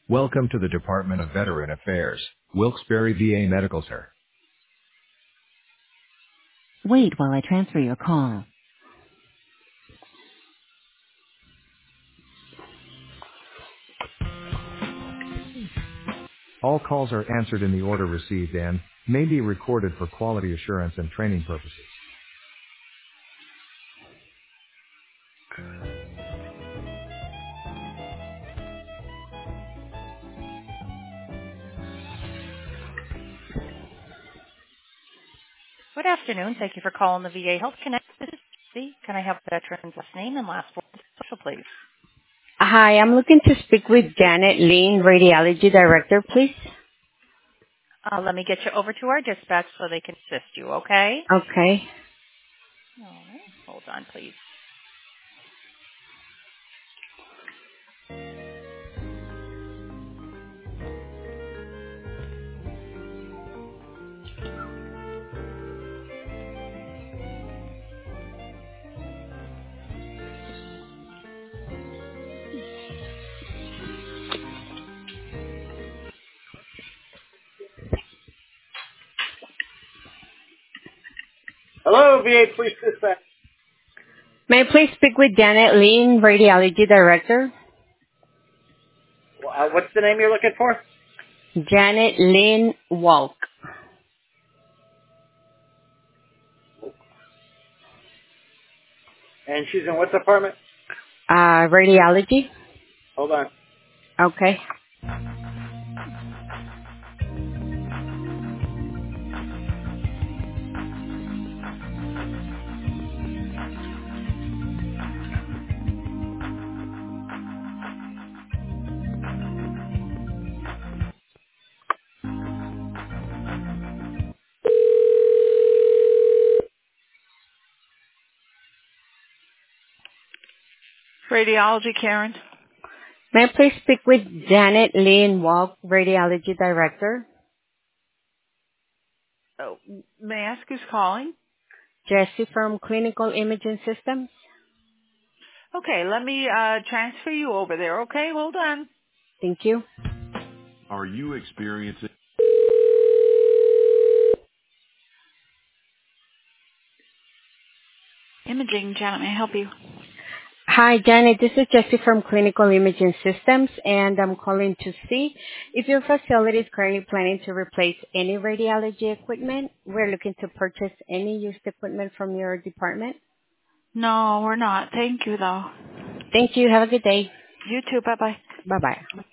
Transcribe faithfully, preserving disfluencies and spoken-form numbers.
Welcome to the Department of Veteran Affairs, Wilkes-Barre V A Medical Center. Wait while I transfer your call. All calls are answered in the order received and may be recorded for quality assurance and training purposes. Good afternoon. Thank you for calling the V A Health Connect. This is Jesse. Can I have the veteran's last name and last four social, please? Hi, I'm looking to speak with Janet Lin, Radiology Director, please. Uh, let me get you over to our dispatch so they can assist you, okay? Okay. All right. Hold on, please. Hello, V A Police Dispatch. May I please speak with Janet Lin, Radiology Director? Uh, what's the name you're looking for? Janet Lin Walk. And she's in what department? Uh, radiology? Hold on. Okay. Radiology, Karen. May I please speak with Janet Lin Walk, Radiology Director? Oh, may I ask who's calling? Jesse from Clinical Imaging Systems. Okay, let me uh, transfer you over there. Okay, hold on. Thank you. Are you experiencing imaging? Janet, may I help you? Hi, Janet. This is Jessie from Clinical Imaging Systems, and I'm calling to see if your facility is currently planning to replace any radiology equipment. We're looking to purchase any used equipment from your department. No, we're not. Thank you, though. Thank you. Have a good day. You too. Bye-bye. Bye-bye.